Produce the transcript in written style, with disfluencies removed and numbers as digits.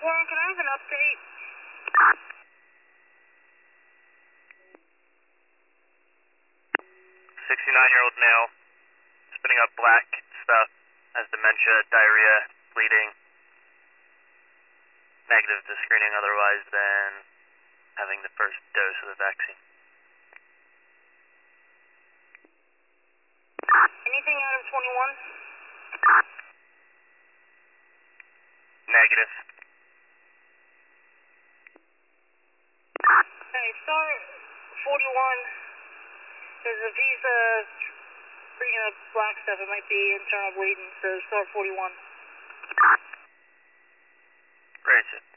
Warren, can I have an update? 69-year-old male, spitting up black stuff, has dementia, diarrhea, bleeding. Negative to screening otherwise than having the first dose of the vaccine. Anything out of 21? Negative. Hey, Star 41, there's a visa bringing up black stuff. It might be internal bleeding, so Star 41. Right.